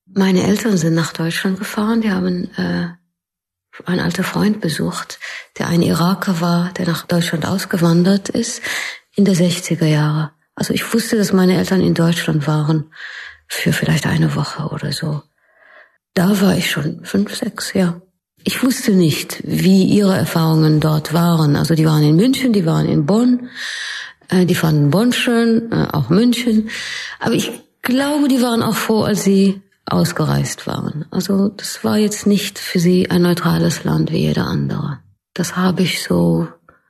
Meine Eltern sind nach Deutschland gefahren. Die haben einen alten Freund besucht, der ein Iraker war, der nach Deutschland ausgewandert ist in der 60er Jahre. Also ich wusste, dass meine Eltern in Deutschland waren für vielleicht eine Woche oder so. Da war ich schon 5, 6, ja. Ich wusste nicht, wie ihre Erfahrungen dort waren. Also die waren in München, die waren in Bonn, die fanden Bonn schön, auch München. Aber ich glaube, die waren auch froh, als sie ausgereist waren. Also das war jetzt nicht für sie ein neutrales Land wie jeder andere. Das habe ich so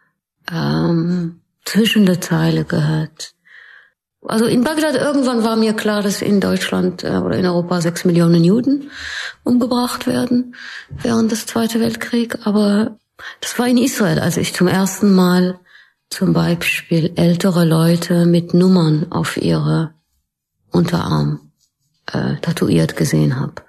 zwischen der Zeile gehört. Also in Bagdad irgendwann war mir klar, dass in Deutschland oder in Europa 6 Millionen Juden umgebracht werden während des Zweiten Weltkriegs. Aber das war in Israel, als ich zum ersten Mal zum Beispiel ältere Leute mit Nummern auf ihre Unterarm tatuiert gesehen habe.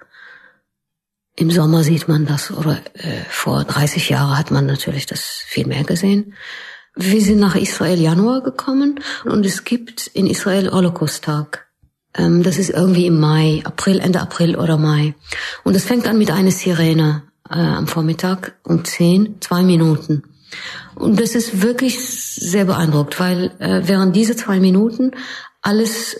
Im Sommer sieht man das, oder vor 30 Jahren hat man natürlich das viel mehr gesehen. Wir sind nach Israel Januar gekommen und es gibt in Israel Holocaust-Tag. Das ist irgendwie im Mai, April, Ende April oder Mai. Und es fängt an mit einer Sirene am Vormittag um 10, 2 Minuten. Und das ist wirklich sehr beeindruckend, weil während diese 2 Minuten alles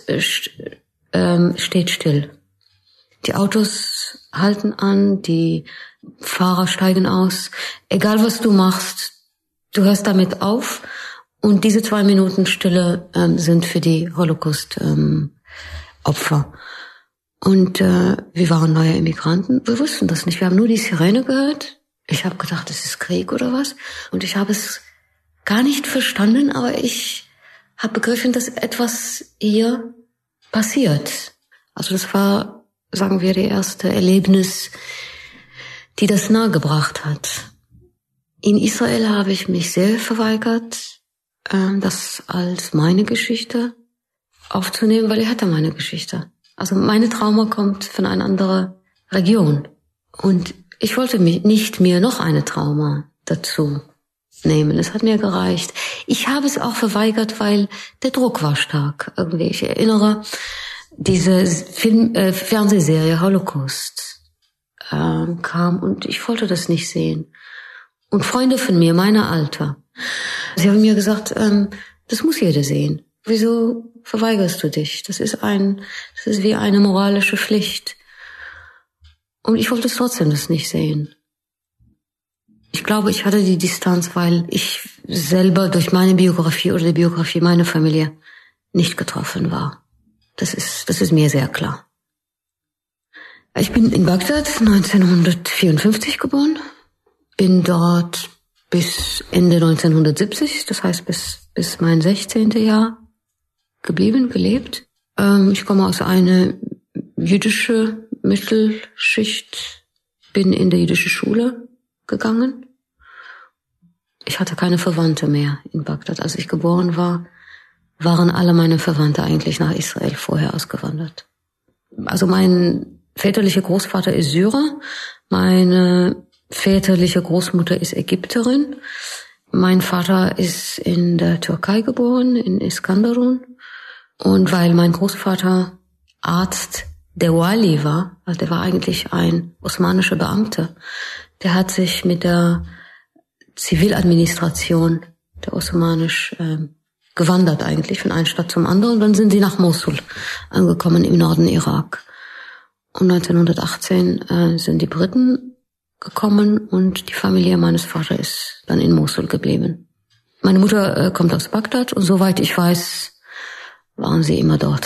steht still. Die Autos halten an, die Fahrer steigen aus. Egal was du machst, du hörst damit auf. Und diese 2 Minuten Stille sind für die Holocaust-Opfer. Und wir waren neue Immigranten. Wir wussten das nicht. Wir haben nur die Sirene gehört. Ich habe gedacht, das ist Krieg oder was. Und ich habe es gar nicht verstanden, aber ich habe begriffen, dass etwas hier passiert. Also das war, sagen wir, die erste Erlebnis, die das nahegebracht hat. In Israel habe ich mich sehr verweigert, das als meine Geschichte aufzunehmen, weil ich hatte meine Geschichte. Also meine Trauma kommt von einer anderen Region. Und ich wollte nicht mir noch eine Trauma dazu nehmen. Es hat mir gereicht. Ich habe es auch verweigert, weil der Druck war stark. Irgendwie, ich erinnere, diese Fernsehserie Holocaust kam und ich wollte das nicht sehen. Und Freunde von mir, meiner Alter, sie haben mir gesagt, das muss jeder sehen. Wieso verweigerst du dich? Das ist wie eine moralische Pflicht. Und ich wollte trotzdem das nicht sehen. Ich glaube, ich hatte die Distanz, weil ich selber durch meine Biografie oder die Biografie meiner Familie nicht getroffen war. Das ist mir sehr klar. Ich bin in Bagdad 1954 geboren, bin dort bis Ende 1970, das heißt bis mein 16. Jahr gelebt. Ich komme aus einer jüdischen Mittelschicht, bin in der jüdische Schule gegangen. Ich hatte keine Verwandte mehr in Bagdad. Als ich geboren war, waren alle meine Verwandte eigentlich nach Israel vorher ausgewandert. Also mein väterlicher Großvater ist Syrer, meine väterliche Großmutter ist Ägypterin, mein Vater ist in der Türkei geboren, in Iskenderun. Und weil mein Großvater Arzt der Wali war, also der war eigentlich ein osmanischer Beamter, der hat sich mit der Ziviladministration der osmanisch gewandert eigentlich von einer Stadt zum anderen. Und dann sind sie nach Mosul angekommen im Norden Irak. Und 1918 sind die Briten gekommen und die Familie meines Vaters ist dann in Mosul geblieben. Meine Mutter kommt aus Bagdad und soweit ich weiß, waren sie immer dort.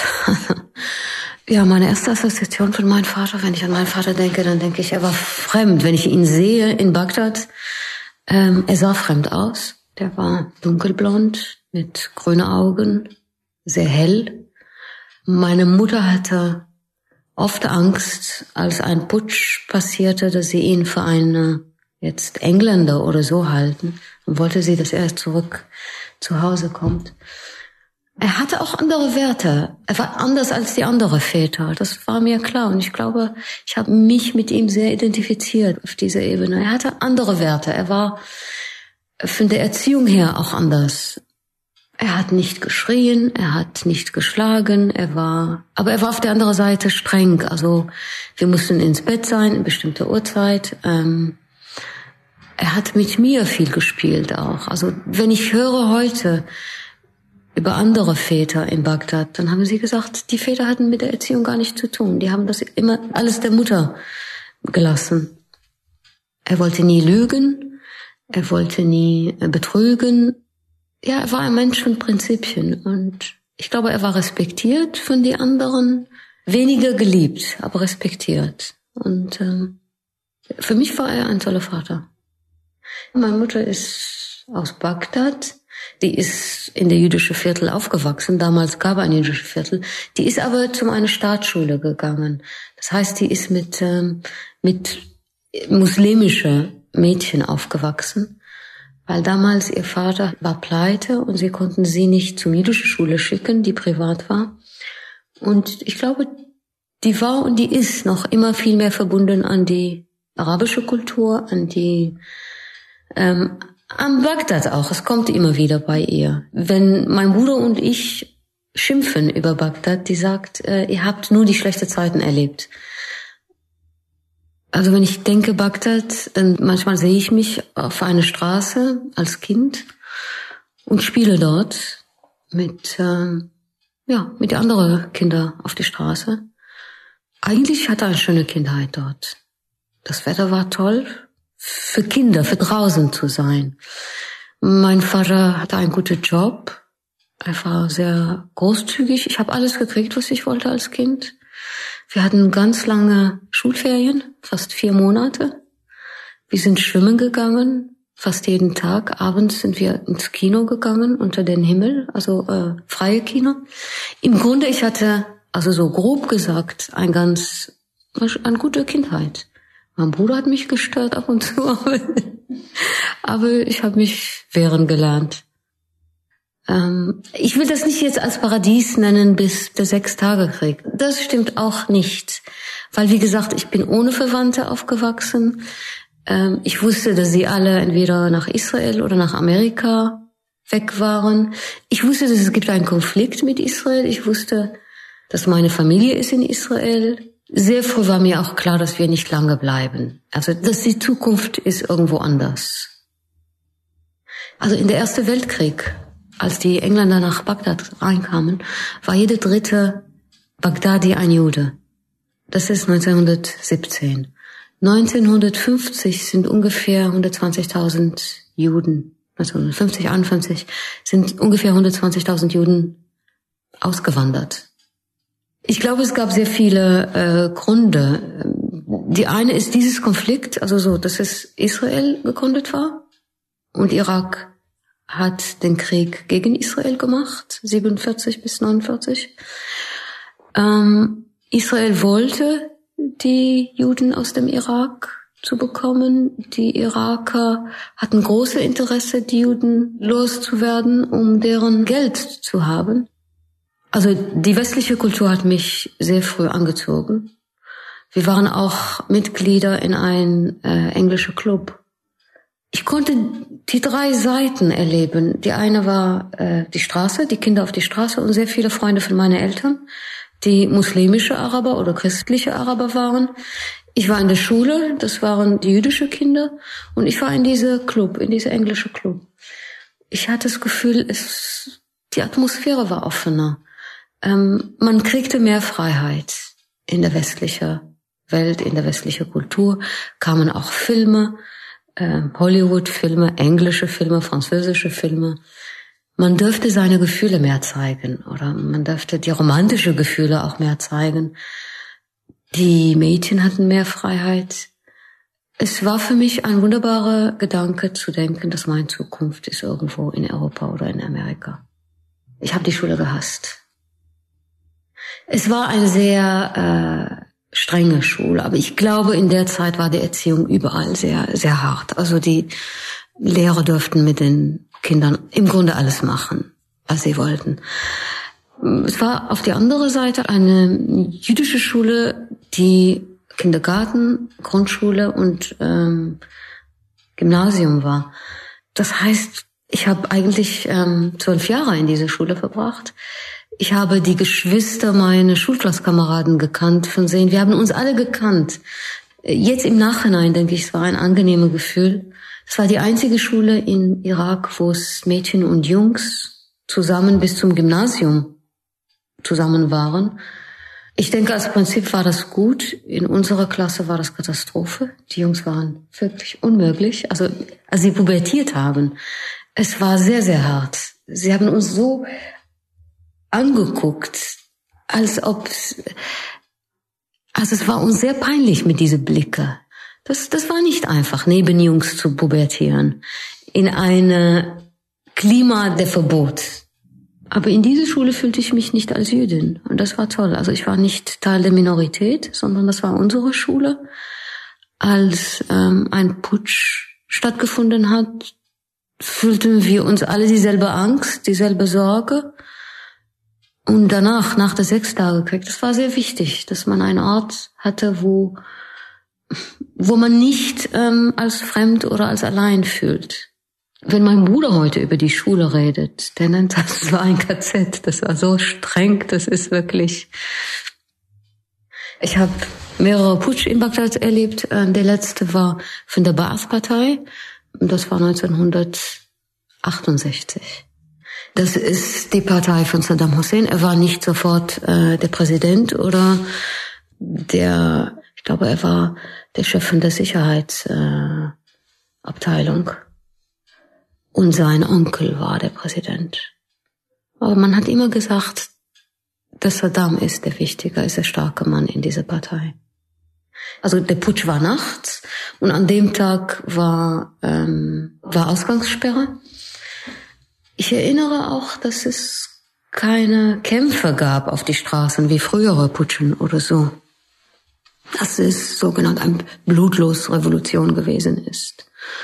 Ja, meine erste Assoziation von meinem Vater, wenn ich an meinen Vater denke, dann denke ich, er war fremd. Wenn ich ihn sehe in Bagdad, er sah fremd aus. Der war dunkelblond, mit grünen Augen, sehr hell. Meine Mutter hatte oft Angst, als ein Putsch passierte, dass sie ihn für einen jetzt Engländer oder so halten. Und wollte sie, dass er zurück zu Hause kommt. Er hatte auch andere Werte. Er war anders als die anderen Väter. Das war mir klar. Und ich glaube, ich habe mich mit ihm sehr identifiziert auf dieser Ebene. Er hatte andere Werte. Er war von der Erziehung her auch anders. Er hat nicht geschrien, er hat nicht geschlagen, aber er war auf der anderen Seite streng. Also wir mussten ins Bett sein, in bestimmter Uhrzeit. Er hat mit mir viel gespielt auch. Also wenn ich höre heute über andere Väter in Bagdad, dann haben sie gesagt, die Väter hatten mit der Erziehung gar nichts zu tun. Die haben das immer alles der Mutter gelassen. Er wollte nie lügen, er wollte nie betrügen. Ja, er war ein Mensch von Prinzipien und ich glaube, er war respektiert von den anderen. Weniger geliebt, aber respektiert. Und für mich war er ein toller Vater. Meine Mutter ist aus Bagdad. Die ist in der jüdischen Viertel aufgewachsen. Damals gab es ein jüdisches Viertel. Die ist aber zu einer Staatsschule gegangen. Das heißt, die ist mit muslimischen Mädchen aufgewachsen. Weil damals ihr Vater war pleite und sie konnten sie nicht zur jüdischen Schule schicken, die privat war. Und ich glaube, die war und die ist noch immer viel mehr verbunden an die arabische Kultur, an Bagdad auch. Es kommt immer wieder bei ihr. Wenn mein Bruder und ich schimpfen über Bagdad, die sagt, ihr habt nur die schlechten Zeiten erlebt. Also wenn ich denke Bagdad, dann manchmal sehe ich mich auf einer Straße als Kind und spiele dort mit den anderen Kindern auf der Straße. Eigentlich hatte ich eine schöne Kindheit dort. Das Wetter war toll. Für Kinder, für draußen zu sein. Mein Vater hatte einen guten Job. Er war sehr großzügig. Ich habe alles gekriegt, was ich wollte als Kind. Wir hatten ganz lange Schulferien, fast 4 Monate. Wir sind schwimmen gegangen, fast jeden Tag. Abends sind wir ins Kino gegangen, unter den Himmel, also freie Kino. Im Grunde, ich hatte, also so grob gesagt, eine gute Kindheit. Mein Bruder hat mich gestört ab und zu, aber ich habe mich wehren gelernt. Ich will das nicht jetzt als Paradies nennen bis der 6-Tage-Krieg. Das stimmt auch nicht. Weil, wie gesagt, ich bin ohne Verwandte aufgewachsen. Ich wusste, dass sie alle entweder nach Israel oder nach Amerika weg waren. Ich wusste, dass es gibt einen Konflikt mit Israel. Ich wusste, dass meine Familie ist in Israel. Sehr früh war mir auch klar, dass wir nicht lange bleiben. Also, dass die Zukunft ist irgendwo anders. Also in der Ersten Weltkrieg, als die Engländer nach Bagdad reinkamen, war jeder dritte Bagdadi ein Jude. Das ist 1917. 1950 sind ungefähr 120.000 Juden, 1950, 51, sind ungefähr 120.000 Juden ausgewandert. Ich glaube, es gab sehr viele Gründe. Die eine ist dieses Konflikt, also so, dass es Israel gegründet war und Irak hat den Krieg gegen Israel gemacht, 47 bis 49. Israel wollte die Juden aus dem Irak zu bekommen. Die Iraker hatten große Interesse, die Juden loszuwerden, um deren Geld zu haben. Also die westliche Kultur hat mich sehr früh angezogen. Wir waren auch Mitglieder in einem englischen Club. Ich konnte die 3 Seiten erleben. Die eine war die Straße, die Kinder auf die Straße und sehr viele Freunde von meinen Eltern, die muslimische Araber oder christliche Araber waren. Ich war in der Schule, das waren die jüdischen Kinder und ich war in dieser Club, in dieser englische Club. Ich hatte das Gefühl, die Atmosphäre war offener. Man kriegte mehr Freiheit in der westlichen Welt, in der westlichen Kultur. Kamen auch Filme, Hollywood-Filme, englische Filme, französische Filme. Man dürfte seine Gefühle mehr zeigen oder man dürfte die romantischen Gefühle auch mehr zeigen. Die Mädchen hatten mehr Freiheit. Es war für mich ein wunderbarer Gedanke zu denken, dass meine Zukunft ist irgendwo in Europa oder in Amerika. Ich habe die Schule gehasst. Es war eine sehr strenge Schule, aber ich glaube, in der Zeit war die Erziehung überall sehr, sehr hart. Also die Lehrer durften mit den Kindern im Grunde alles machen, was sie wollten. Es war auf der anderen Seite eine jüdische Schule, die Kindergarten, Grundschule und Gymnasium war. Das heißt, Ich habe eigentlich 12 Jahre in dieser Schule verbracht. Ich habe die Geschwister, meine Schulklasskameraden gekannt von sehen. Wir haben uns alle gekannt. Jetzt im Nachhinein denke ich, es war ein angenehmes Gefühl. Es war die einzige Schule in Irak, wo es Mädchen und Jungs zusammen bis zum Gymnasium zusammen waren. Ich denke, als Prinzip war das gut. In unserer Klasse war das Katastrophe. Die Jungs waren wirklich unmöglich. Also, als sie pubertiert haben, es war sehr, sehr hart. Sie haben uns so angeguckt, als es war uns sehr peinlich mit diesen Blicke. Das war nicht einfach, neben Jungs zu pubertieren. In einem Klima der Verbot. Aber in dieser Schule fühlte ich mich nicht als Jüdin. Und das war toll. Also ich war nicht Teil der Minorität, sondern das war unsere Schule. Als ein Putsch stattgefunden hat, fühlten wir uns alle dieselbe Angst, dieselbe Sorge. Und danach, nach der Sechstagekrieg, das war sehr wichtig, dass man einen Ort hatte, wo man nicht als fremd oder als allein fühlt. Wenn mein Bruder heute über die Schule redet, der nennt das war ein KZ, das war so streng, das ist wirklich... Ich habe mehrere Putsch in Bagdad erlebt. Der letzte war von der Ba'ath-Partei. Das war 1968. Das ist die Partei von Saddam Hussein. Er war nicht sofort der Präsident oder ich glaube, er war der Chef von der Sicherheitsabteilung. Und sein Onkel war der Präsident. Aber man hat immer gesagt, dass Saddam ist der Wichtige, ist der starke Mann in dieser Partei. Also der Putsch war nachts und an dem Tag war Ausgangssperre. Ich erinnere auch, dass es keine Kämpfe gab auf die Straßen wie frühere Putschen oder so. Dass es sogenannt eine blutlose Revolution gewesen ist.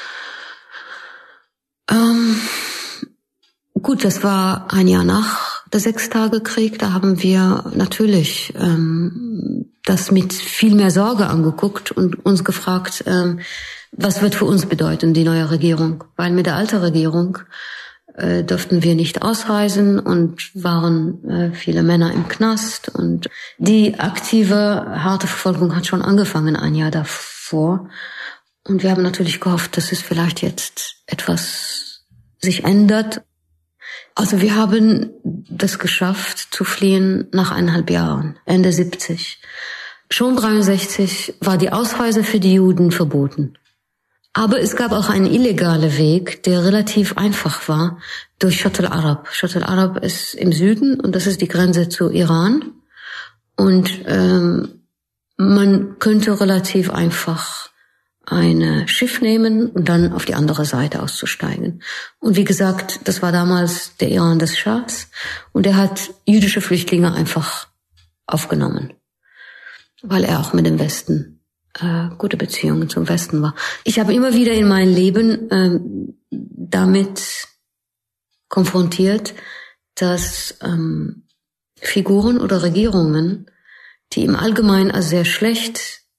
Gut, das war ein Jahr nach der Sechstagekrieg. Da haben wir natürlich das mit viel mehr Sorge angeguckt und uns gefragt, was wird für uns bedeuten, die neue Regierung? Weil mit der alten Regierung durften wir nicht ausreisen und waren viele Männer im Knast. Und die aktive, harte Verfolgung hat schon angefangen, ein Jahr davor. Und wir haben natürlich gehofft, dass es vielleicht jetzt etwas sich ändert. Also wir haben das geschafft, zu fliehen nach 1,5 Jahren, Ende 70. Schon 63 war die Ausreise für die Juden verboten. Aber es gab auch einen illegalen Weg, der relativ einfach war, durch Shatt al-Arab. Shatt al-Arab ist im Süden und das ist die Grenze zu Iran. Und man könnte relativ einfach ein Schiff nehmen und dann auf die andere Seite auszusteigen. Und wie gesagt, das war damals der Iran des Schahs und er hat jüdische Flüchtlinge einfach aufgenommen, weil er auch mit dem Westen gute Beziehungen zum Westen war. Ich habe immer wieder in meinem Leben damit konfrontiert, dass Figuren oder Regierungen, die im Allgemeinen als sehr schlecht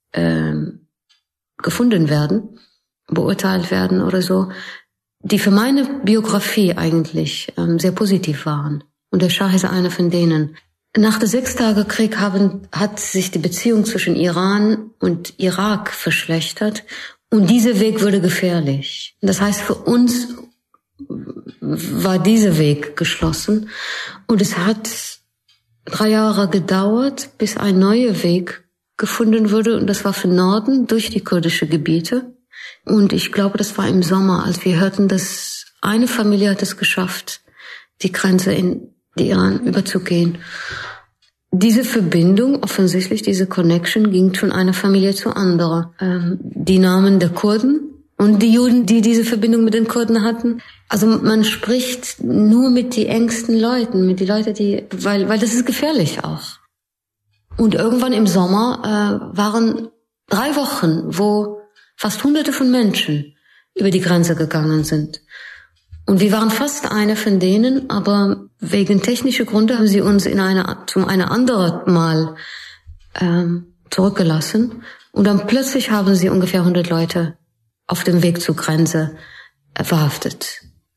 gefunden werden, beurteilt werden oder so, die für meine Biografie eigentlich sehr positiv waren. Und der Schah ist einer von denen. Nach dem Sechstagekrieg hat sich die Beziehung zwischen Iran und Irak verschlechtert und dieser Weg wurde gefährlich. Das heißt, für uns war dieser Weg geschlossen und es hat 3 Jahre gedauert, bis ein neuer Weg gefunden wurde und das war für Norden durch die kurdischen Gebiete. Und ich glaube, das war im Sommer, als wir hörten, dass eine Familie hat es geschafft, die Grenze in die Iran überzugehen. Diese Verbindung, offensichtlich diese Connection, ging von einer Familie zur anderen. Die Namen der Kurden und die Juden, die diese Verbindung mit den Kurden hatten. Also man spricht nur mit die engsten Leuten, mit die Leute, weil das ist gefährlich auch. Und irgendwann im Sommer waren 3 Wochen, wo fast Hunderte von Menschen über die Grenze gegangen sind. Und wir waren fast eine von denen, aber wegen technischer Gründe haben sie uns zum eine andere Mal zurückgelassen. Und dann plötzlich haben sie ungefähr 100 Leute auf dem Weg zur Grenze verhaftet.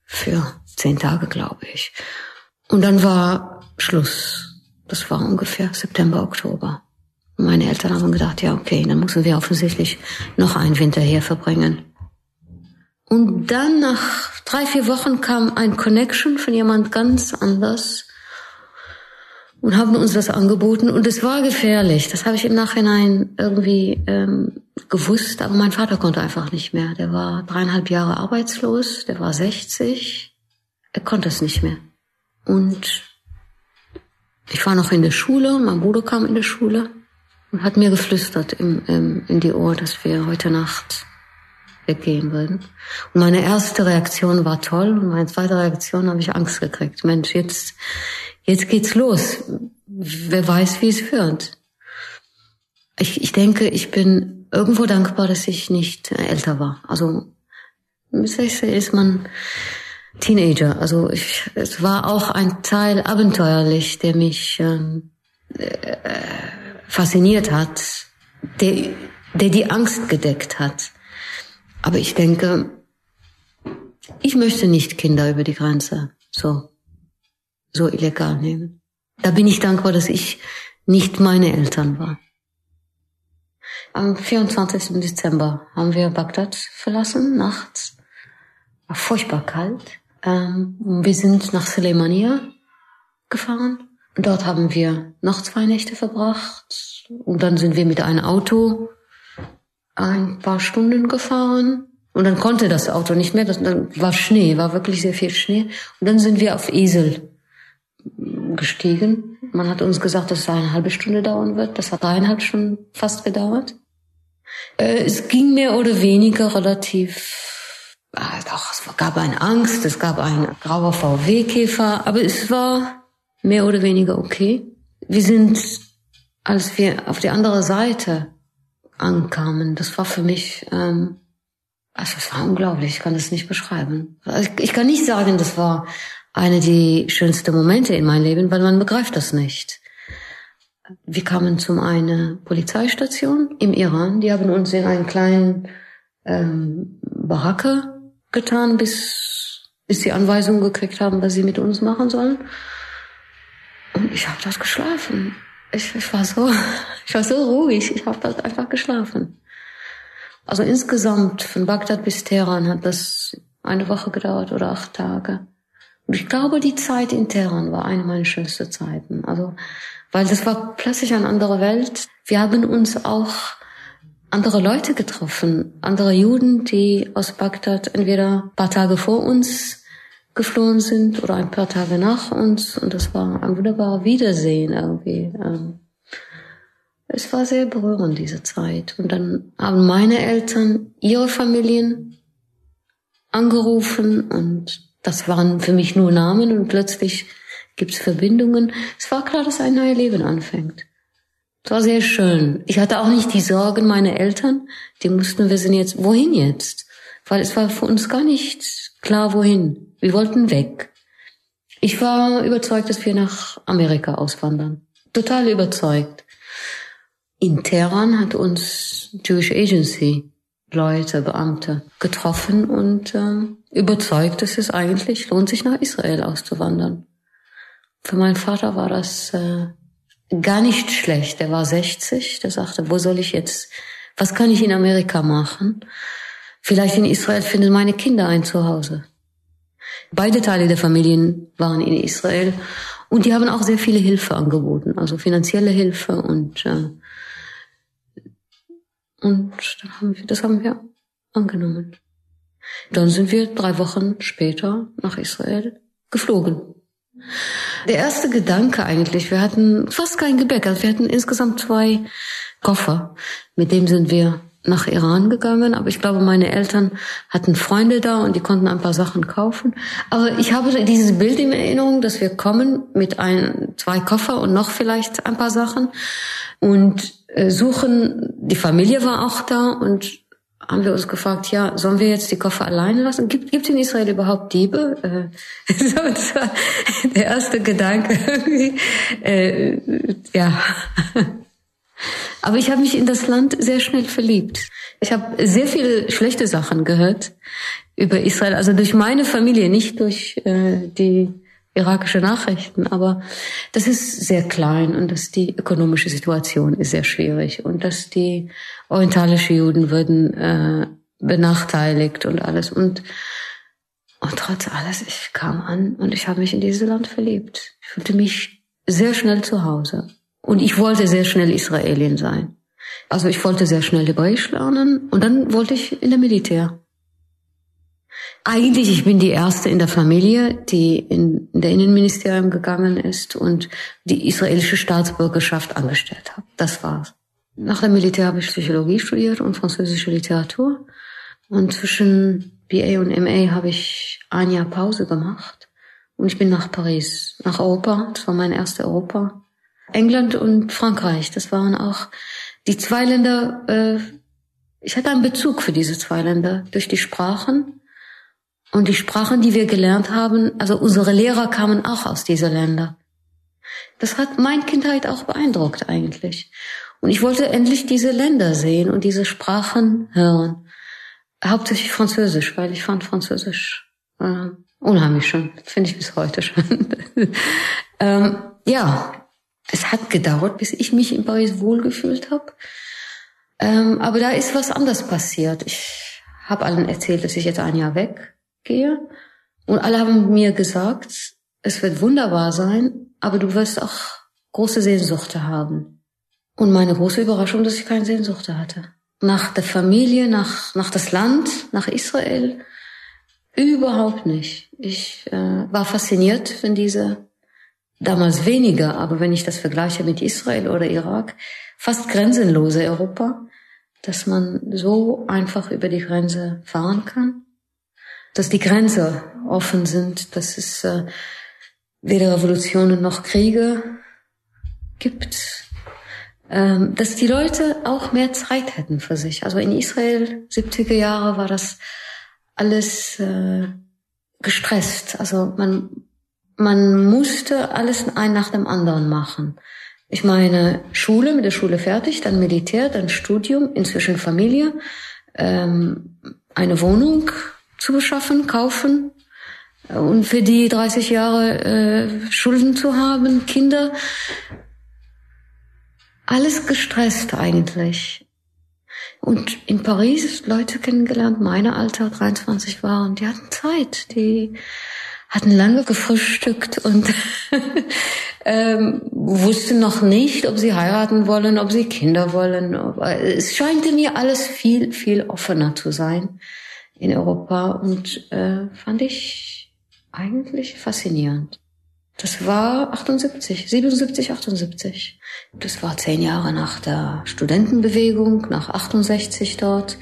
für 10 Tage, glaube ich. Und dann war Schluss. Das war ungefähr September, Oktober. Und meine Eltern haben gedacht, ja okay, dann müssen wir offensichtlich noch einen Winter hier verbringen. Und dann nach 3-4 Wochen kam ein Connection von jemand ganz anders und haben uns das angeboten. Und es war gefährlich. Das habe ich im Nachhinein irgendwie gewusst. Aber mein Vater konnte einfach nicht mehr. Der war 3,5 Jahre arbeitslos. Der war 60. Er konnte es nicht mehr. Und ich war noch in der Schule. Mein Bruder kam in die Schule und hat mir geflüstert in die Ohr, dass wir heute Nacht weggehen würden. Und meine erste Reaktion war toll. Und meine zweite Reaktion habe ich Angst gekriegt. Mensch, jetzt geht's los. Wer weiß, wie es wird. Ich denke, ich bin irgendwo dankbar, dass ich nicht älter war. Also, ist man Teenager. Also, es war auch ein Teil abenteuerlich, der mich fasziniert hat, der die Angst gedeckt hat. Aber ich denke, ich möchte nicht Kinder über die Grenze so illegal nehmen. Da bin ich dankbar, dass ich nicht meine Eltern war. Am 24. Dezember haben wir Bagdad verlassen, nachts. War furchtbar kalt. Wir sind nach Suleimania gefahren. Und dort haben wir noch 2 Nächte verbracht. Und dann sind wir mit einem Auto ein paar Stunden gefahren. Und dann konnte das Auto nicht mehr. Dann war Schnee, war wirklich sehr viel Schnee. Und dann sind wir auf Esel gestiegen. Man hat uns gesagt, dass es 1,5 Stunde dauern wird. Das hat 3,5 Stunden fast gedauert. Es ging mehr oder weniger relativ, doch, es gab eine Angst, es gab ein grauer VW-Käfer, aber es war mehr oder weniger okay. Wir sind, als wir auf die andere Seite ankamen, das war für mich, es war unglaublich, ich kann das nicht beschreiben. Ich kann nicht sagen, das war eine der schönsten Momente in meinem Leben, weil man begreift das nicht. Wir kamen zum eine Polizeistation im Iran. Die haben uns in einen kleinen Baracke getan, bis sie Anweisungen gekriegt haben, was sie mit uns machen sollen. Und ich habe dort geschlafen. Ich war so ruhig. Ich habe dort einfach geschlafen. Also insgesamt von Bagdad bis Teheran hat das 1 Woche gedauert oder 8 Tage. Und ich glaube, die Zeit in Teheran war eine meiner schönsten Zeiten. Also, weil das war plötzlich eine andere Welt. Wir haben uns auch andere Leute getroffen, andere Juden, die aus Bagdad entweder ein paar Tage vor uns geflohen sind oder ein paar Tage nach uns. Und das war ein wunderbares Wiedersehen irgendwie. Es war sehr berührend, diese Zeit. Und dann haben meine Eltern ihre Familien angerufen und das waren für mich nur Namen und plötzlich gibt's Verbindungen. Es war klar, dass ein neues Leben anfängt. Es war sehr schön. Ich hatte auch nicht die Sorgen meiner Eltern. Die mussten wissen jetzt, wohin jetzt? Weil es war für uns gar nicht klar, wohin. Wir wollten weg. Ich war überzeugt, dass wir nach Amerika auswandern. Total überzeugt. In Teheran hat uns Jewish Agency Leute, Beamte getroffen und überzeugt, dass es eigentlich lohnt, sich nach Israel auszuwandern. Für meinen Vater war das gar nicht schlecht. Er war 60, der sagte, wo soll ich jetzt, was kann ich in Amerika machen? Vielleicht in Israel finden meine Kinder ein Zuhause. Beide Teile der Familien waren in Israel und die haben auch sehr viele Hilfe angeboten, also finanzielle Hilfe und das haben wir angenommen. Dann sind wir 3 Wochen später nach Israel geflogen. Der erste Gedanke eigentlich, wir hatten fast kein Gepäck, also wir hatten insgesamt 2 Koffer. Mit dem sind wir nach Iran gegangen, aber ich glaube, meine Eltern hatten Freunde da und die konnten ein paar Sachen kaufen. Aber ich habe dieses Bild in Erinnerung, dass wir kommen mit 2 Koffer und noch vielleicht ein paar Sachen und suchen, die Familie war auch da und haben wir uns gefragt, ja, sollen wir jetzt die Koffer alleine lassen? Gibt es in Israel überhaupt Diebe? Das war der erste Gedanke. Ja. Aber ich habe mich in das Land sehr schnell verliebt. Ich habe sehr viele schlechte Sachen gehört. über Israel, also durch meine Familie, nicht durch die irakische Nachrichten, aber das ist sehr klein und dass die ökonomische Situation ist sehr schwierig und dass die orientalischen Juden würden benachteiligt und alles. Und trotz alles, ich kam an und ich habe mich in dieses Land verliebt. Ich fühlte mich sehr schnell zu Hause. Und ich wollte sehr schnell Israelin sein. Also ich wollte sehr schnell Hebräisch lernen und dann wollte ich in der Militär. Eigentlich, ich bin die erste in der Familie, die in der Innenministerium gegangen ist und die israelische Staatsbürgerschaft angestellt hat. Das war's. Nach dem Militär habe ich Psychologie studiert und französische Literatur. Und zwischen BA und MA habe ich ein Jahr Pause gemacht. Und ich bin nach Paris, nach Europa. Das war mein erstes Europa. England und Frankreich, das waren auch die zwei Länder. Ich hatte einen Bezug für diese zwei Länder durch die Sprachen. Und die Sprachen, die wir gelernt haben, also unsere Lehrer kamen auch aus diesen Ländern. Das hat meine Kindheit auch beeindruckt eigentlich. Und ich wollte endlich diese Länder sehen und diese Sprachen hören. Hauptsächlich Französisch, weil ich fand Französisch unheimlich schön. Finde ich bis heute schön. Ja, es hat gedauert, bis ich mich in Paris wohlgefühlt habe. Aber da ist was anderes passiert. Ich habe allen erzählt, dass ich jetzt ein Jahr weggehe. Und alle haben mir gesagt, es wird wunderbar sein, aber du wirst auch große Sehnsucht haben. Und meine große Überraschung, dass ich keine Sehnsucht hatte. Nach der Familie, nach das Land, nach Israel, überhaupt nicht. Ich war fasziniert von dieser, damals weniger, aber wenn ich das vergleiche mit Israel oder Irak, fast grenzenlose Europa, dass man so einfach über die Grenze fahren kann. Dass die Grenzen offen sind, dass es weder Revolutionen noch Kriege gibt, dass die Leute auch mehr Zeit hätten für sich. Also in Israel, 70er Jahre, war das alles gestresst. Also man musste alles ein nach dem anderen machen. Ich meine, Schule, mit der Schule fertig, dann Militär, dann Studium, inzwischen Familie, eine Wohnung zu beschaffen, kaufen und für die 30 Jahre Schulden zu haben, Kinder. Alles gestresst eigentlich. Und in Paris Leute kennengelernt, meine Alter, 23 waren, die hatten Zeit, die hatten lange gefrühstückt und wussten noch nicht, ob sie heiraten wollen, ob sie Kinder wollen. Es scheinte mir alles viel, viel offener zu sein in Europa und fand ich eigentlich faszinierend. Das war 77, 78. Das war 10 Jahre nach der Studentenbewegung, nach 68 dort.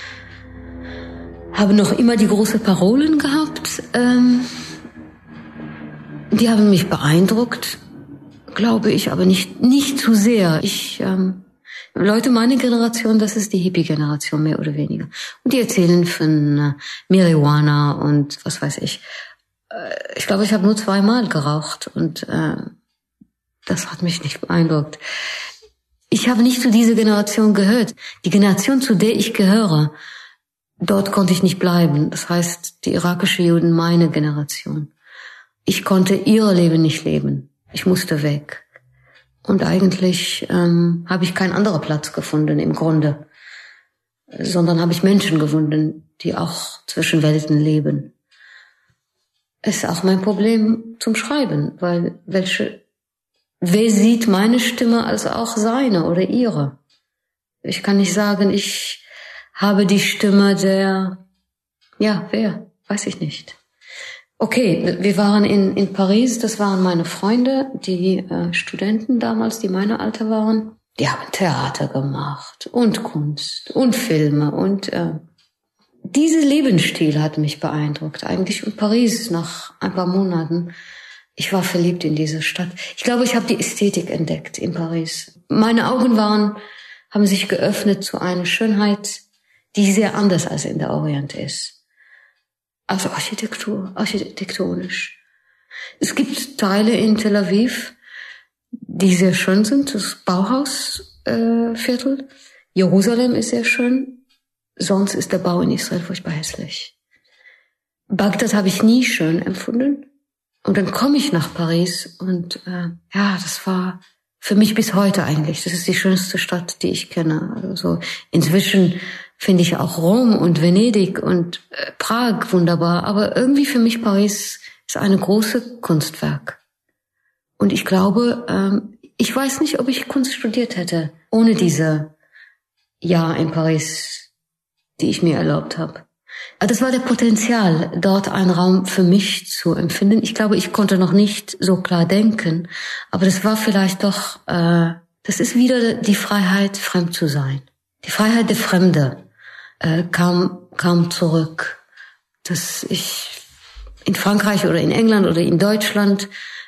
Habe noch immer die großen Parolen gehabt. Die haben mich beeindruckt, glaube ich, aber nicht zu sehr. Leute meiner Generation, das ist die Hippie-Generation, mehr oder weniger. Und die erzählen von Marihuana und was weiß ich. Ich glaube, ich habe nur 2-mal geraucht und das hat mich nicht beeindruckt. Ich habe nicht zu dieser Generation gehört. Die Generation, zu der ich gehöre, dort konnte ich nicht bleiben. Das heißt, die irakischen Juden, meine Generation. Ich konnte ihr Leben nicht leben. Ich musste weg. Und eigentlich habe ich keinen anderen Platz gefunden im Grunde, sondern habe ich Menschen gefunden, die auch zwischen Welten leben. Es ist auch mein Problem zum Schreiben, weil wer sieht meine Stimme als auch seine oder ihre? Ich kann nicht sagen, ich habe die Stimme wer? Weiß ich nicht. Okay, wir waren in Paris, das waren meine Freunde, die Studenten damals, die meine Alter waren. Die haben Theater gemacht und Kunst und Filme und dieser Lebensstil hat mich beeindruckt. Eigentlich in Paris nach ein paar Monaten. Ich war verliebt in diese Stadt. Ich glaube, ich habe die Ästhetik entdeckt in Paris. Meine Augen haben sich geöffnet zu einer Schönheit, die sehr anders als in der Orient ist. Also architektonisch. Es gibt Teile in Tel Aviv, die sehr schön sind. Das Bauhausviertel. Jerusalem ist sehr schön. Sonst ist der Bau in Israel furchtbar hässlich. Bagdad habe ich nie schön empfunden. Und dann komme ich nach Paris und das war für mich bis heute eigentlich. Das ist die schönste Stadt, die ich kenne. Also inzwischen finde ich auch Rom und Venedig und Prag wunderbar. Aber irgendwie für mich Paris ist eine große Kunstwerk. Und ich glaube, ich weiß nicht, ob ich Kunst studiert hätte ohne diese Jahr in Paris, die ich mir erlaubt habe. Das war der Potenzial, dort einen Raum für mich zu empfinden. Ich glaube, ich konnte noch nicht so klar denken, aber das war vielleicht doch, das ist wieder die Freiheit, fremd zu sein. Die Freiheit der Fremde kam zurück, dass ich in Frankreich oder in England oder in Deutschland,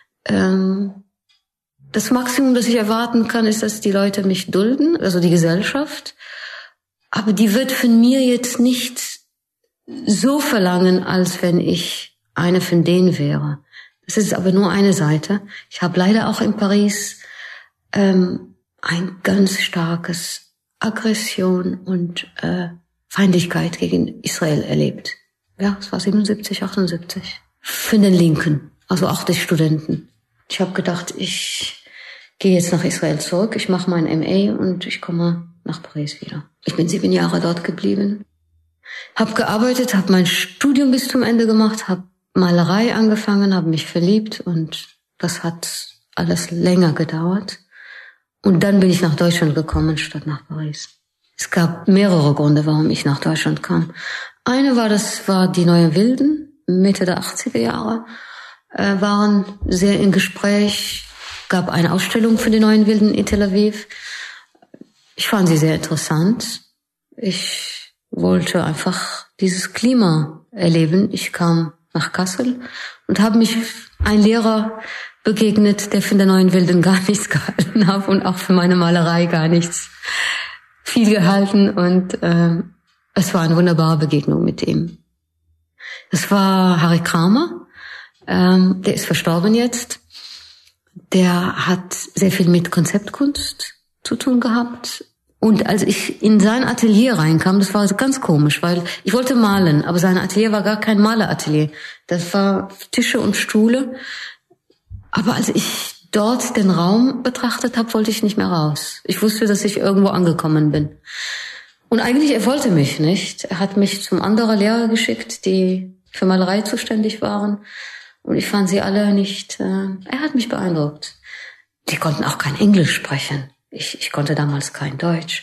das Maximum, das ich erwarten kann, ist, dass die Leute mich dulden, also die Gesellschaft, aber die wird von mir jetzt nicht so verlangen, als wenn ich eine von denen wäre. Das ist aber nur eine Seite. Ich habe leider auch in Paris ein ganz starkes Aggression und Feindlichkeit gegen Israel erlebt. Ja, es war 77, 78. Von den Linken, also auch des Studenten. Ich habe gedacht, ich gehe jetzt nach Israel zurück, ich mache mein MA und ich komme nach Paris wieder. Ich bin 7 Jahre dort geblieben. Hab gearbeitet, habe mein Studium bis zum Ende gemacht, habe Malerei angefangen, habe mich verliebt und das hat alles länger gedauert. Und dann bin ich nach Deutschland gekommen, statt nach Paris. Es gab mehrere Gründe, warum ich nach Deutschland kam. Eine war, das war die Neuen Wilden, Mitte der 80er Jahre, waren sehr im Gespräch, gab eine Ausstellung für die Neuen Wilden in Tel Aviv. Ich fand sie sehr interessant. Ich wollte einfach dieses Klima erleben. Ich kam nach Kassel und habe mich ein Lehrer begegnet, der von der Neuen Wilden gar nichts gehalten hat und auch für meine Malerei gar nichts viel gehalten. Und es war eine wunderbare Begegnung mit ihm. Das war Harry Kramer, der ist verstorben jetzt. Der hat sehr viel mit Konzeptkunst zu tun gehabt. Und als ich in sein Atelier reinkam, das war ganz komisch, weil ich wollte malen, aber sein Atelier war gar kein Maleratelier. Das war Tische und Stühle. Aber als ich dort den Raum betrachtet habe, wollte ich nicht mehr raus. Ich wusste, dass ich irgendwo angekommen bin. Und eigentlich, er wollte mich nicht. Er hat mich zum anderen Lehrer geschickt, die für Malerei zuständig waren. Und ich fand sie alle nicht, er hat mich beeindruckt. Die konnten auch kein Englisch sprechen. Ich konnte damals kein Deutsch.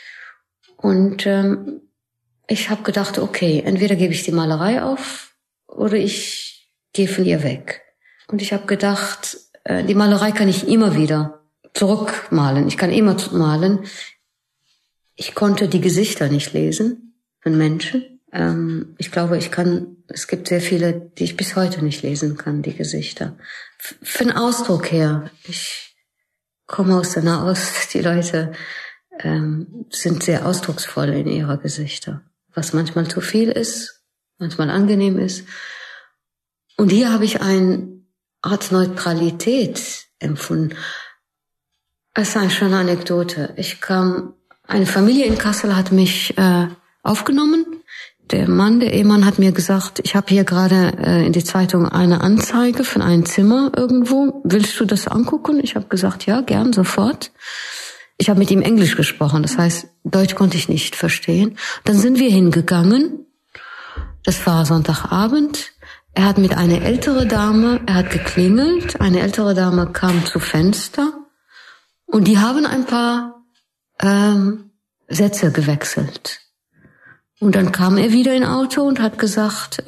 Und ich habe gedacht, okay, entweder gebe ich die Malerei auf oder ich gehe von ihr weg. Und ich habe gedacht, die Malerei kann ich immer wieder zurückmalen. Ich kann immer malen. Ich konnte die Gesichter nicht lesen von Menschen. Ich glaube, es gibt sehr viele, die ich bis heute nicht lesen kann, die Gesichter. Von Ausdruck her, ich komme aus der Nahost, die Leute sind sehr ausdrucksvoll in ihrer Gesichter, was manchmal zu viel ist, manchmal angenehm ist. Und hier habe ich eine Art Neutralität empfunden. Es ist eine schöne Anekdote. Eine Familie in Kassel hat mich aufgenommen. Der Ehemann hat mir gesagt, ich habe hier gerade in die Zeitung eine Anzeige von einem Zimmer irgendwo. Willst du das angucken? Ich habe gesagt, ja, gern, sofort. Ich habe mit ihm Englisch gesprochen, das heißt, Deutsch konnte ich nicht verstehen. Dann sind wir hingegangen. Das war Sonntagabend. Er hat mit einer älteren Dame, er hat geklingelt. Eine ältere Dame kam zu Fenster und die haben ein paar Sätze gewechselt. Und dann kam er wieder in Auto und hat gesagt,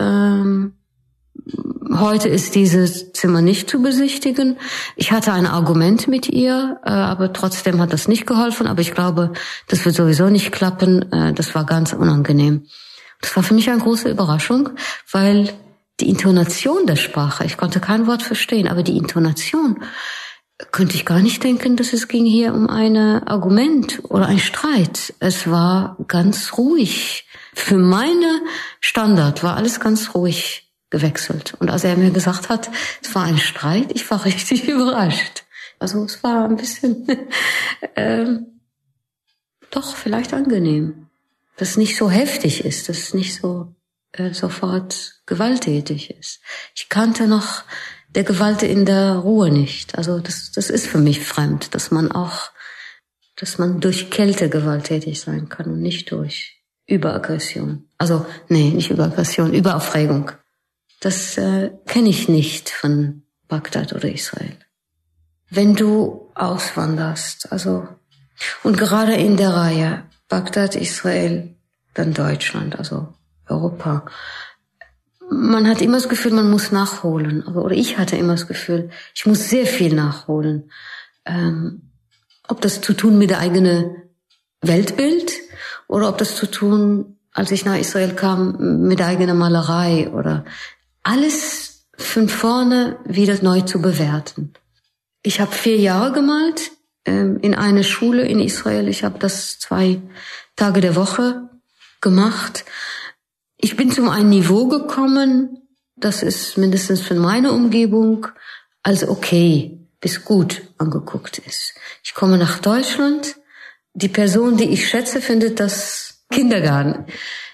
heute ist dieses Zimmer nicht zu besichtigen. Ich hatte ein Argument mit ihr, aber trotzdem hat das nicht geholfen. Aber ich glaube, das wird sowieso nicht klappen. Das war ganz unangenehm. Das war für mich eine große Überraschung, weil die Intonation der Sprache, ich konnte kein Wort verstehen, aber die Intonation könnte ich gar nicht denken, dass es ging hier um ein Argument oder ein Streit. Es war ganz ruhig. Für meine Standard war alles ganz ruhig gewechselt. Und als er mir gesagt hat, es war ein Streit, ich war richtig überrascht. Also es war ein bisschen, doch vielleicht angenehm. Dass es nicht so heftig ist, dass es nicht so sofort gewalttätig ist. Ich kannte noch der Gewalt in der Ruhe nicht. Also das ist für mich fremd, dass man durch Kälte gewalttätig sein kann und nicht durch Überaggression. Also, nicht Überaggression, Überaufregung. Das kenne ich nicht von Bagdad oder Israel. Wenn du auswanderst, und gerade in der Reihe Bagdad, Israel, dann Deutschland, also Europa, man hat immer das Gefühl, man muss nachholen. Oder ich hatte immer das Gefühl, ich muss sehr viel nachholen. Ob das zu tun mit der eigenen Weltbild oder ob das zu tun, als ich nach Israel kam, mit der eigenen Malerei oder alles von vorne wieder neu zu bewerten. Ich habe 4 Jahre gemalt in einer Schule in Israel. Ich habe das 2 Tage der Woche gemacht. Ich bin zu einem Niveau gekommen, das ist mindestens für meine Umgebung als okay bis gut angeguckt ist. Ich komme nach Deutschland. Die Person, die ich schätze, findet das Kindergarten.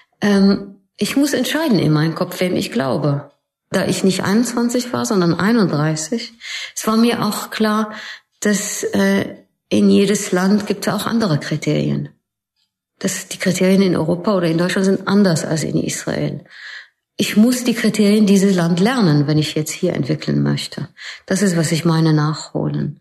Ich muss entscheiden in meinem Kopf, wem ich glaube. Da ich nicht 21 war, sondern 31. Es war mir auch klar, dass in jedes Land gibt es auch andere Kriterien. Dass die Kriterien in Europa oder in Deutschland sind anders als in Israel. Ich muss die Kriterien dieses Land lernen, wenn ich jetzt hier entwickeln möchte. Das ist, was ich meine, nachholen.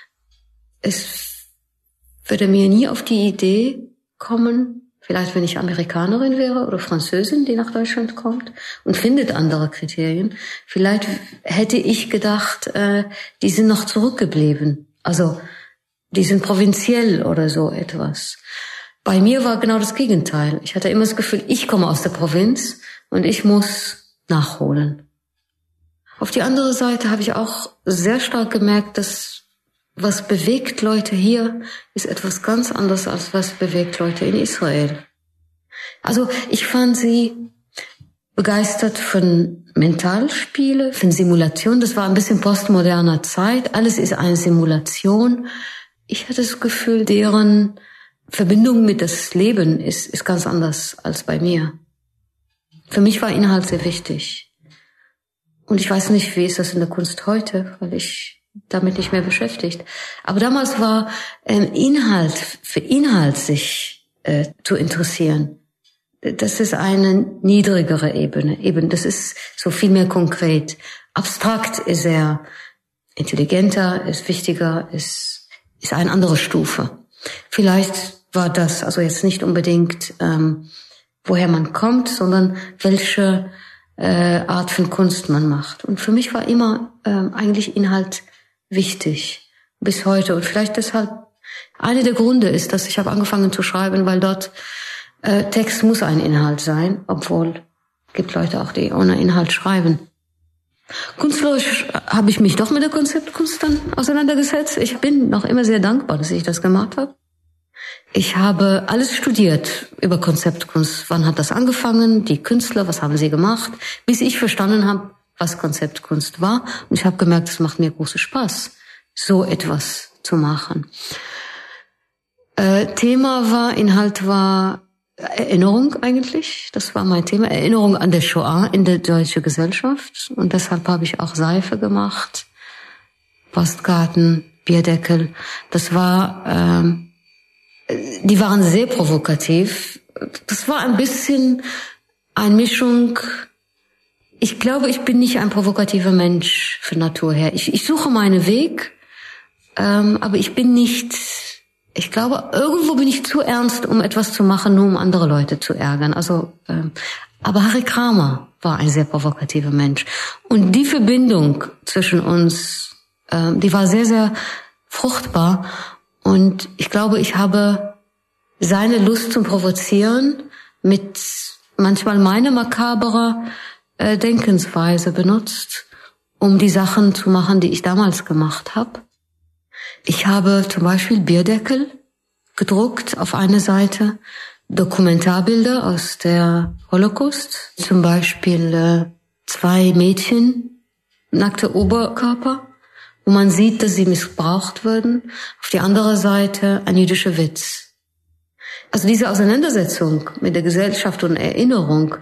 Es würde mir nie auf die Idee kommen, vielleicht wenn ich Amerikanerin wäre oder Französin, die nach Deutschland kommt und findet andere Kriterien, vielleicht hätte ich gedacht, die sind noch zurückgeblieben. Also die sind provinziell oder so etwas. Bei mir war genau das Gegenteil. Ich hatte immer das Gefühl, ich komme aus der Provinz und ich muss nachholen. Auf die andere Seite habe ich auch sehr stark gemerkt, dass was bewegt Leute hier, ist etwas ganz anderes, als was bewegt Leute in Israel. Also ich fand sie begeistert von Mentalspiele, von Simulation. Das war ein bisschen postmoderner Zeit. Alles ist eine Simulation. Ich hatte das Gefühl, deren Verbindung mit das Leben ist ganz anders als bei mir. Für mich war Inhalt sehr wichtig. Und ich weiß nicht, wie ist das in der Kunst heute, weil ich damit nicht mehr beschäftigt. Aber damals war für Inhalt sich zu interessieren. Das ist eine niedrigere Ebene. Eben, das ist so viel mehr konkret. Abstrakt ist er intelligenter, ist wichtiger, ist eine andere Stufe. Vielleicht war das also jetzt nicht unbedingt, woher man kommt, sondern welche Art von Kunst man macht. Und für mich war immer eigentlich Inhalt wichtig bis heute. Und vielleicht deshalb einer der Gründe ist, dass ich habe angefangen zu schreiben, weil dort Text muss ein Inhalt sein, obwohl es gibt Leute auch, die ohne Inhalt schreiben. Künstlerisch habe ich mich doch mit der Konzeptkunst dann auseinandergesetzt. Ich bin noch immer sehr dankbar, dass ich das gemacht habe. Ich habe alles studiert über Konzeptkunst. Wann hat das angefangen? Die Künstler, was haben sie gemacht? Bis ich verstanden habe, was Konzeptkunst war. Und ich habe gemerkt, es macht mir großen Spaß, so etwas zu machen. Inhalt war Erinnerung eigentlich. Das war mein Thema. Erinnerung an der Shoah in der deutschen Gesellschaft. Und deshalb habe ich auch Seife gemacht, Postkarten, Bierdeckel. Das war, die waren sehr provokativ. Das war ein bisschen eine Mischung. Ich glaube, ich bin nicht ein provokativer Mensch von Natur her. Ich suche meinen Weg, aber ich bin nicht. Ich glaube, irgendwo bin ich zu ernst, um etwas zu machen, nur um andere Leute zu ärgern. Aber Harry Kramer war ein sehr provokativer Mensch. Und die Verbindung zwischen uns, die war sehr, sehr fruchtbar. Und ich glaube, ich habe seine Lust zum Provozieren mit manchmal meine makabere Denkensweise benutzt, um die Sachen zu machen, die ich damals gemacht habe. Ich habe zum Beispiel Bierdeckel gedruckt auf einer Seite, Dokumentarbilder aus der Holocaust, zum Beispiel 2 Mädchen, nackte Oberkörper, wo man sieht, dass sie missbraucht würden. Auf die andere Seite ein jüdischer Witz. Also diese Auseinandersetzung mit der Gesellschaft und Erinnerung,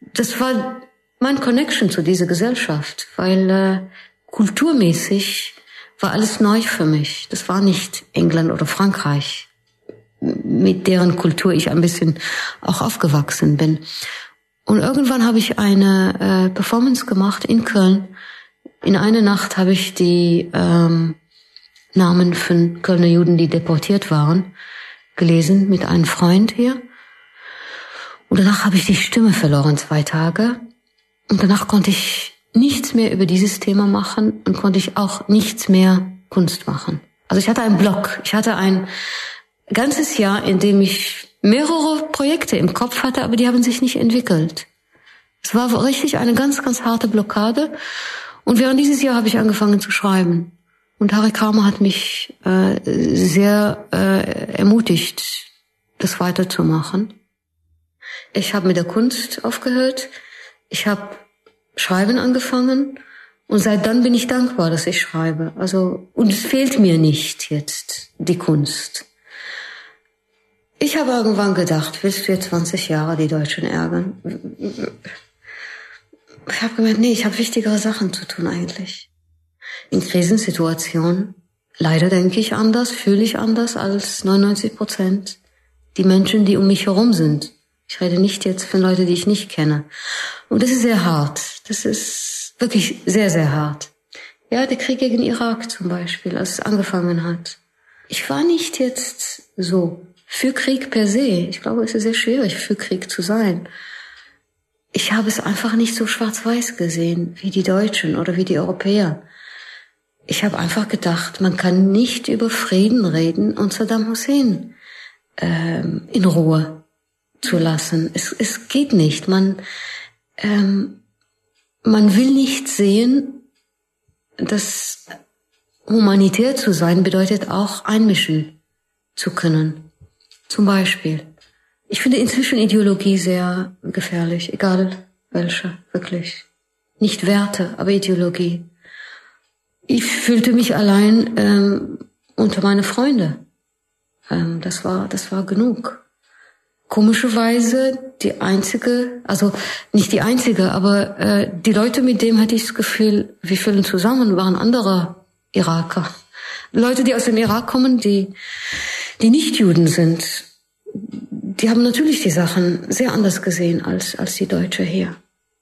das war mein Connection zu dieser Gesellschaft, weil kulturmäßig war alles neu für mich. Das war nicht England oder Frankreich, mit deren Kultur ich ein bisschen auch aufgewachsen bin. Und irgendwann habe ich eine Performance gemacht in Köln. In einer Nacht habe ich die Namen von Kölner Juden, die deportiert waren, gelesen mit einem Freund hier. Und danach habe ich die Stimme verloren, 2 Tage. Und danach konnte ich nichts mehr über dieses Thema machen und konnte ich auch nichts mehr Kunst machen. Also ich hatte einen Block. Ich hatte ein ganzes Jahr, in dem ich mehrere Projekte im Kopf hatte, aber die haben sich nicht entwickelt. Es war richtig eine ganz, ganz harte Blockade. Und während dieses Jahr habe ich angefangen zu schreiben. Und Harry Kramer hat mich sehr ermutigt, das weiterzumachen. Ich habe mit der Kunst aufgehört. Ich habe Schreiben angefangen. Und seit dann bin ich dankbar, dass ich schreibe. Also, und es fehlt mir nicht jetzt, die Kunst. Ich habe irgendwann gedacht, willst du jetzt 20 Jahre die Deutschen ärgern? Ich habe gemerkt, nee, ich habe wichtigere Sachen zu tun eigentlich. In Krisensituationen, leider denke ich anders, fühle ich anders als 99% die Menschen, die um mich herum sind. Ich rede nicht jetzt von Leuten, die ich nicht kenne. Und das ist sehr hart. Das ist wirklich sehr, sehr hart. Ja, der Krieg gegen Irak zum Beispiel, als es angefangen hat. Ich war nicht jetzt so für Krieg per se. Ich glaube, es ist sehr schwierig, für Krieg zu sein. Ich habe es einfach nicht so schwarz-weiß gesehen, wie die Deutschen oder wie die Europäer. Ich habe einfach gedacht, man kann nicht über Frieden reden und Saddam Hussein in Ruhe zu lassen. Es geht nicht. Man will nicht sehen, dass humanitär zu sein bedeutet auch einmischen zu können. Zum Beispiel. Ich finde inzwischen Ideologie sehr gefährlich, egal welche, wirklich. Nicht Werte, aber Ideologie. Ich fühlte mich allein unter meine Freunde. Das war genug. Komischerweise die einzige, also nicht die einzige, aber die Leute, mit denen hatte ich das Gefühl, wir fühlen zusammen, waren andere Iraker. Leute, die aus dem Irak kommen, die nicht Juden sind. Die haben natürlich die Sachen sehr anders gesehen als die Deutsche hier.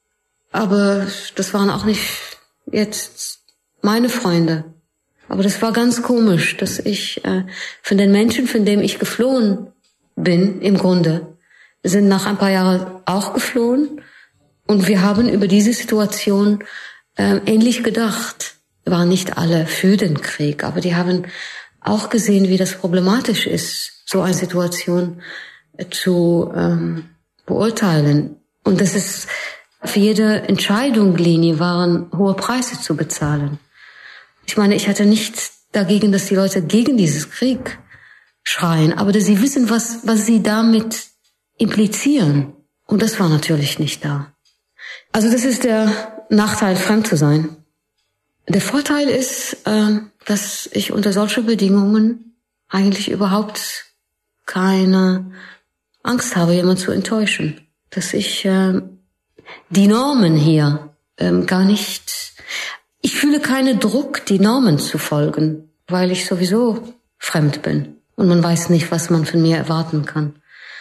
Aber das waren auch nicht jetzt meine Freunde. Aber das war ganz komisch, dass ich von den Menschen, von denen ich geflohen bin, im Grunde, sind nach ein paar Jahren auch geflohen. Und wir haben über diese Situation ähnlich gedacht. Wir waren nicht alle für den Krieg, aber die haben auch gesehen, wie das problematisch ist, so eine Situation zu beurteilen. Und das ist für jede Entscheidungslinie waren hohe Preise zu bezahlen. Ich meine, ich hatte nichts dagegen, dass die Leute gegen dieses Krieg schreien, aber dass sie wissen, was sie damit implizieren. Und das war natürlich nicht da. Also das ist der Nachteil, fremd zu sein. Der Vorteil ist, dass ich unter solchen Bedingungen eigentlich überhaupt keine Angst habe, jemanden zu enttäuschen. Dass ich die Normen hier gar nicht... Ich fühle keinen Druck, die Normen zu folgen, weil ich sowieso fremd bin. Und man weiß nicht, was man von mir erwarten kann.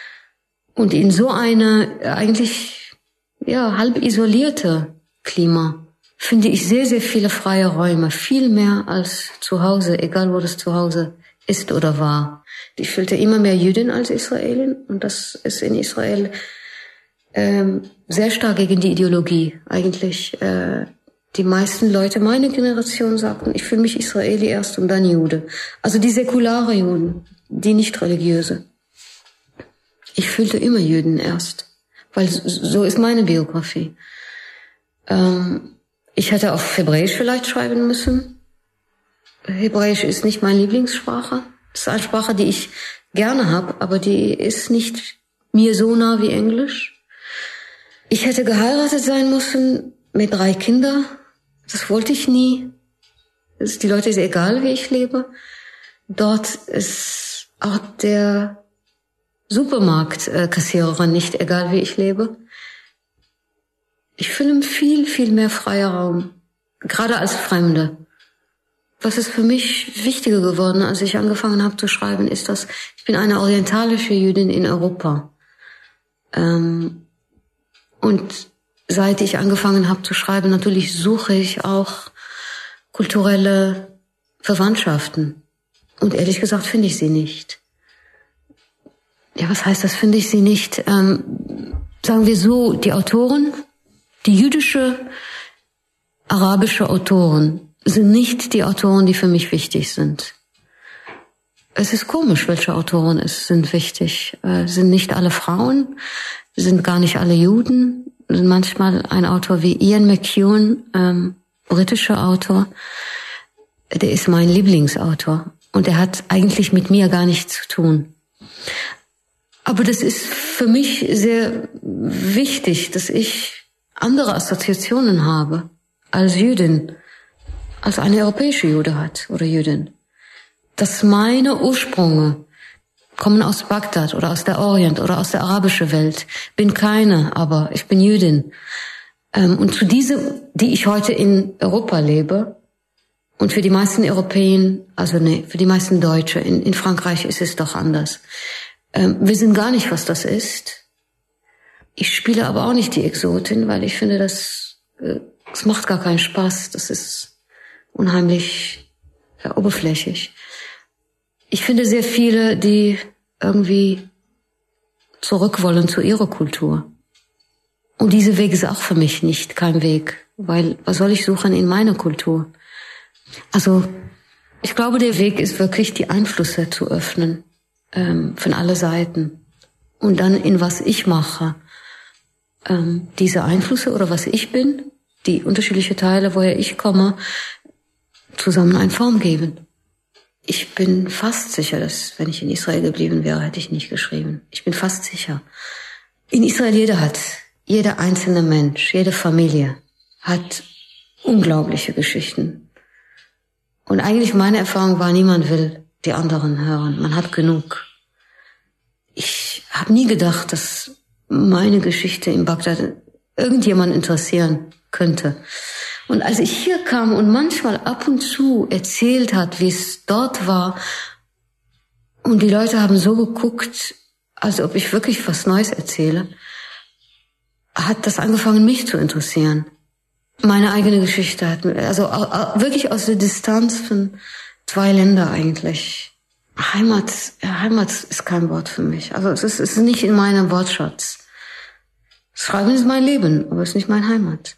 Und in so eine eigentlich halb isolierte Klima finde ich sehr, sehr viele freie Räume. Viel mehr als zu Hause, egal wo das zu Hause ist oder war. Ich fühlte immer mehr Jüdin als Israelin. Und das ist in Israel sehr stark gegen die Ideologie. Eigentlich die meisten Leute, meine Generation, sagten, ich fühle mich Israeli erst und dann Jude. Also die säkulare Juden, die nicht religiöse. Ich fühlte immer Juden erst, weil so ist meine Biografie. Ich hätte auf Hebräisch vielleicht schreiben müssen. Hebräisch ist nicht meine Lieblingssprache. Das ist eine Sprache, die ich gerne habe, aber die ist nicht mir so nah wie Englisch. Ich hätte geheiratet sein müssen mit 3 Kindern. Das wollte ich nie. Die Leute ist egal, wie ich lebe. Dort ist auch der Supermarktkassiererin nicht egal, wie ich lebe. Ich fühle viel, viel mehr freier Raum, gerade als Fremde. Was ist für mich wichtiger geworden, als ich angefangen habe zu schreiben, ist, dass ich bin eine orientalische Jüdin in Europa. Und seit ich angefangen habe zu schreiben, natürlich suche ich auch kulturelle Verwandtschaften. Und ehrlich gesagt finde ich sie nicht. Ja, was heißt das, finde ich sie nicht? Sagen wir so, die Autoren, die jüdische, arabische Autoren sind nicht die Autoren, die für mich wichtig sind. Es ist komisch, welche Autoren es sind wichtig. Sind nicht alle Frauen, sind gar nicht alle Juden, sind manchmal ein Autor wie Ian McEwan, britischer Autor, der ist mein Lieblingsautor und der hat eigentlich mit mir gar nichts zu tun. Aber das ist für mich sehr wichtig, dass ich andere Assoziationen habe als Jüdin, als eine europäische Jude hat oder Jüdin. Dass meine Ursprünge kommen aus Bagdad oder aus der Orient oder aus der arabischen Welt. Bin keine, aber ich bin Jüdin. Und zu diese, die ich heute in Europa lebe, und für die meisten Europäer, für die meisten Deutsche, in Frankreich ist es doch anders. Wir wissen gar nicht, was das ist. Ich spiele aber auch nicht die Exotin, weil ich finde, das macht gar keinen Spaß. Das ist unheimlich oberflächlich. Ich finde sehr viele, die irgendwie zurück wollen zu ihrer Kultur. Und dieser Weg ist auch für mich nicht kein Weg, weil was soll ich suchen in meiner Kultur? Also ich glaube, der Weg ist wirklich, die Einflüsse zu öffnen, von alle Seiten. Und dann in was ich mache, diese Einflüsse oder was ich bin, die unterschiedlichen Teile, woher ich komme, zusammen eine Form geben. Ich bin fast sicher, dass, wenn ich in Israel geblieben wäre, hätte ich nicht geschrieben. Ich bin fast sicher. In Israel jeder einzelne Mensch, jede Familie hat unglaubliche Geschichten. Und eigentlich meine Erfahrung war, niemand will die anderen hören. Man hat genug. Ich habe nie gedacht, dass meine Geschichte in Bagdad irgendjemand interessieren könnte. Und als ich hier kam und manchmal ab und zu erzählt hat, wie es dort war, und die Leute haben so geguckt, als ob ich wirklich was Neues erzähle, hat das angefangen, mich zu interessieren. Meine eigene Geschichte hat mir, also wirklich aus der Distanz von 2 Ländern eigentlich. Heimat ist kein Wort für mich. Also es ist nicht in meinem Wortschatz. Schreiben ist mein Leben, aber es ist nicht meine Heimat.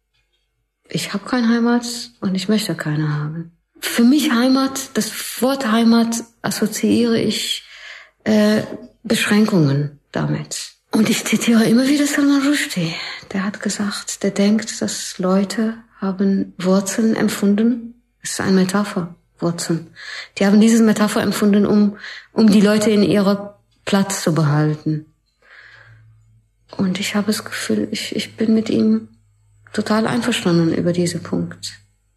Ich habe keine Heimat und ich möchte keine haben. Für mich Heimat, das Wort Heimat assoziiere ich Beschränkungen damit. Und ich zitiere immer wieder Salman Rushdie. Der hat gesagt, der denkt, dass Leute haben Wurzeln empfunden. Das ist eine Metapher, Wurzeln. Die haben diese Metapher empfunden, um die Leute in ihrer Platz zu behalten. Und ich habe das Gefühl, ich bin mit ihm total einverstanden über diesen Punkt.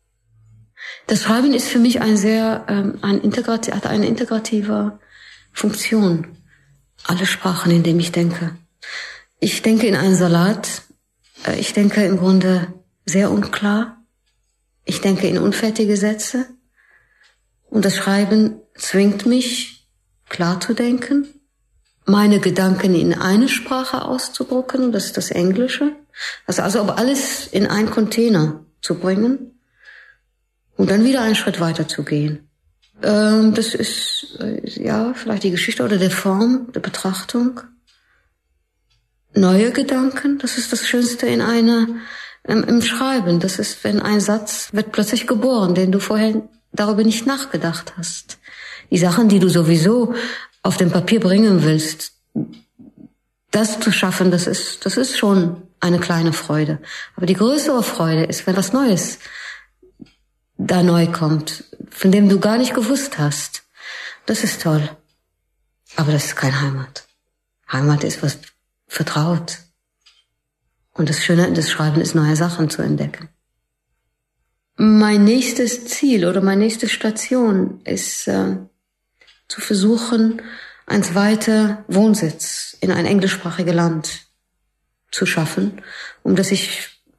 Das Schreiben ist für mich hat eine integrative Funktion. Alle Sprachen, in denen ich denke. Ich denke in einen Salat. Ich denke im Grunde sehr unklar. Ich denke in unfertige Sätze. Und das Schreiben zwingt mich, klar zu denken, meine Gedanken in eine Sprache auszudrücken, das ist das Englische. Also aber alles in einen Container zu bringen und dann wieder einen Schritt weiter zu gehen. Das ist vielleicht die Geschichte oder der Form, der Betrachtung. Neue Gedanken, das ist das Schönste im Schreiben. Das ist, wenn ein Satz wird plötzlich geboren, den du vorher darüber nicht nachgedacht hast. Die Sachen, die du sowieso auf dem Papier bringen willst, das zu schaffen, das ist schon eine kleine Freude. Aber die größere Freude ist, wenn was Neues da neu kommt, von dem du gar nicht gewusst hast. Das ist toll. Aber das ist keine Heimat. Heimat ist was vertraut. Und das Schöne des Schreibens ist, neue Sachen zu entdecken. Mein nächstes Ziel oder meine nächste Station ist zu versuchen, einen zweiten Wohnsitz in ein englischsprachiges Land zu schaffen, um dass ich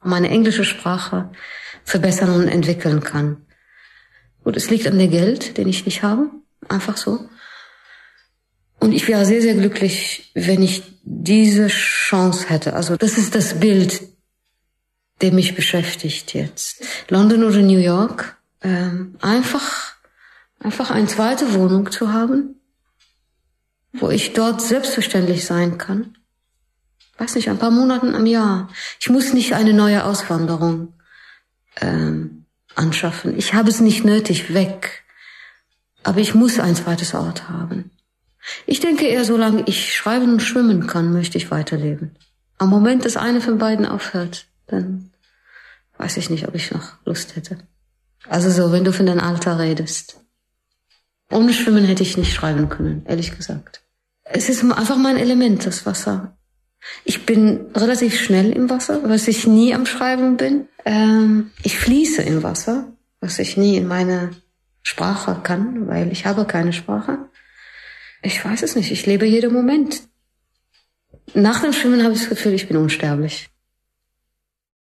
meine englische Sprache verbessern und entwickeln kann. Gut, es liegt an dem Geld, den ich nicht habe. Einfach so. Und ich wäre sehr, sehr glücklich, wenn ich diese Chance hätte. Also das ist das Bild, der mich beschäftigt jetzt. London oder New York, einfach eine zweite Wohnung zu haben, wo ich dort selbstverständlich sein kann. Weiß nicht, ein paar Monaten am Jahr. Ich muss nicht eine neue Auswanderung anschaffen. Ich habe es nicht nötig, weg. Aber ich muss ein zweites Ort haben. Ich denke eher, solange ich schreiben und schwimmen kann, möchte ich weiterleben. Am Moment, dass eine von beiden aufhört, dann weiß ich nicht, ob ich noch Lust hätte. Also so, wenn du von deinem Alter redest. Ohne Schwimmen hätte ich nicht schreiben können, ehrlich gesagt. Es ist einfach mein Element, das Wasser. Ich bin relativ schnell im Wasser, was ich nie am Schreiben bin. Ich fließe im Wasser, was ich nie in meine Sprache kann, weil ich habe keine Sprache. Ich weiß es nicht, ich lebe jeden Moment. Nach dem Schwimmen habe ich das Gefühl, ich bin unsterblich.